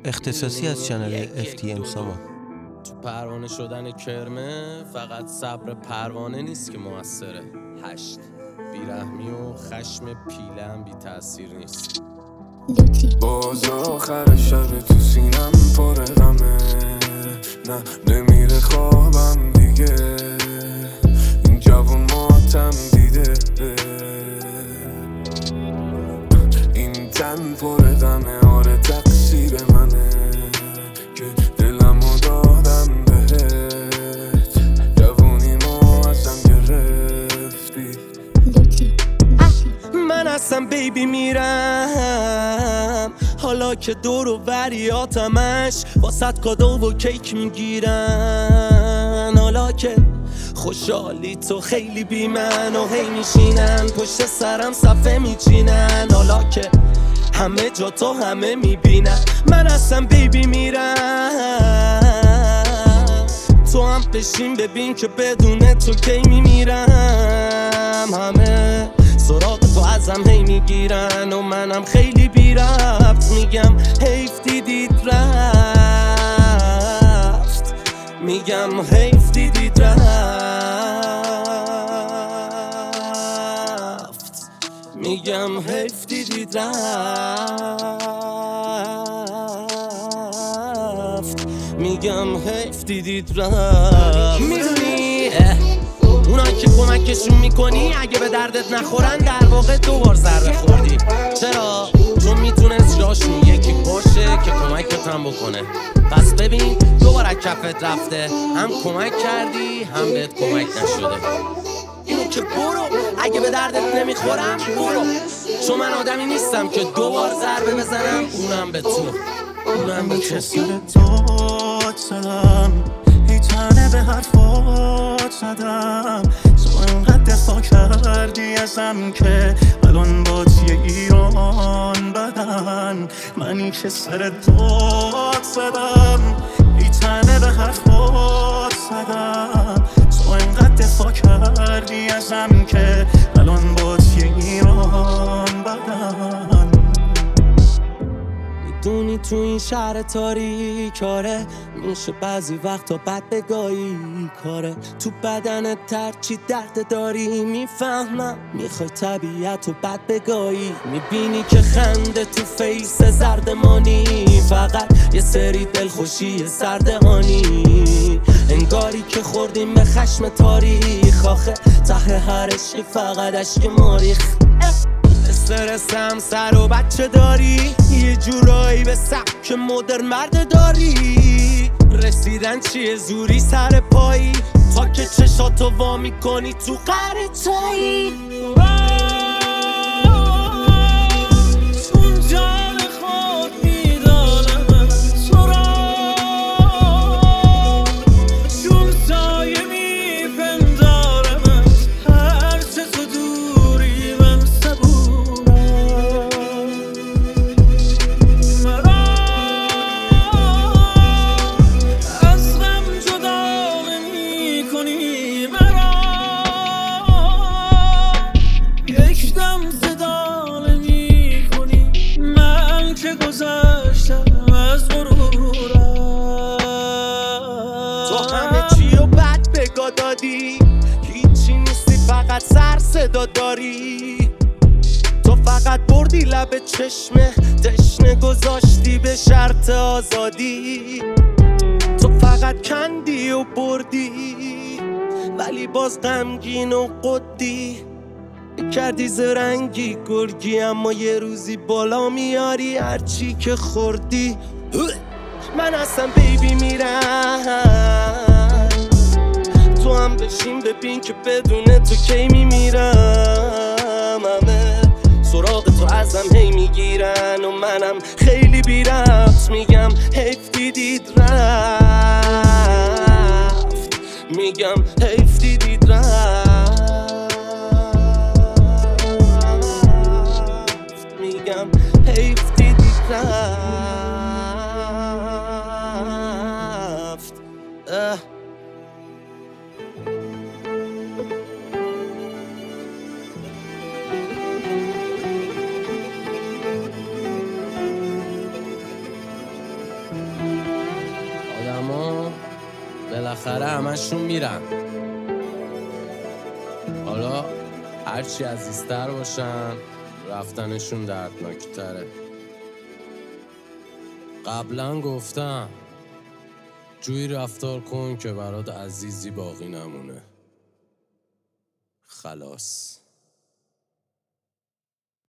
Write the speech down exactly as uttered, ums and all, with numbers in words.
اختصاصی از چنل اف تی ام سامان. تو پروانه شدن کرمه فقط صبر پروانه نیست که موثره. هشت بیرحمی و خشم پیله هم بی تأثیر نیست. باز آخر شب تو سینم پر غمه، نه نمیره خوابم دیگه، این جوون ماتم دیده، این تن پر غمه، آره تقصیر منه که دلمو دادم بهت، جوونیمو ازم گرفتی. من هستم بیبی میرم، حالا که دور و بریاتمش واسط کادو و کیک میگیرن، حالا که خوشحالی تو خیلی بی من و هی میشینن پشت سرم صفحه میچینن، حالا که همه جا تو همه میبینن. من هستم بیبی میرم، تو هم بشین ببین که بدون تو کی میمیرم. همه سراغ تو ازم هی میگیرن و منم خیلی بی رفت میگم حیف دیدید رفت، میگم حیف دیدید رفت، میگم حیف دیدید رفت، میگم حیف دیدید رفت. میدونی اونایی که کمکشون میکنی اگه به دردت نخورن در واقع دوبار ضربه خوردی. چرا؟ چون میتونست جاشون یکی باشه که کمکت هم بکنه. پس ببین دوباره کفت رفته، هم کمک کردی هم بهت کمک نشده. اینو که برو، اگه به دردت نمیخورم برو، چون من آدمی نیستم که دوبار ضربه بزنم اونم به تو، اونم به تو. ای تنه به حرفات زدم، تو انقدر دفاع کردی ازم که الان بات یه ایران بدن، منی که سر داد زدم. ای تنه به حرفات زدم، تو انقدر دفاع کردی ازم که الان بات یه ایران بدن. میدونی تو این شهر تاریک کاره میشه بعضی وقتا بد بگاهی کاره، تو بدنت ترچی درد داری میفهمم، میخوای طبیعت رو بد بگاهی. میبینی که خنده تو فیس زردمانی فقط یه سری دلخوشی سردهانی، انگاری که خوردیم به خشم تاریخ، آخه ته هر عشقی فقط عشق ماریخ. استرسم سر و بچه داری، یه جورایی به سبک مدرن مرد داری، رسیدن چیه زوری سر پایی، تا که چشاتو وا میکنی تو قره چایی. تو همه چی رو بد بگا دادی، هیچی نیستی فقط سر صدا داری، تو فقط بردی لب چشمه تشنه گذاشتی به شرط آزادی، تو فقط کندی و بردی ولی باز غمگین و قدی، کردی زرنگی گرگی اما یه روزی بالا میاری هرچی که خوردی. من هستم بیبی میرم، تو هم بشین ببین که بدون تو کی میمیرم. همه سراغ تو ازم هی میگیرن و منم خیلی بی رفت میگم حیف دیدید رفت، میگم حیف دیدید رفت، میگم حیف دیدید رفت. اه بالاخره همشون میرن. حالا هرچی عزیزتر باشن رفتنشون دردناکتره. قبلا گفتم جوی رفتار کن که برات عزیزی باقی نمونه. خلاص.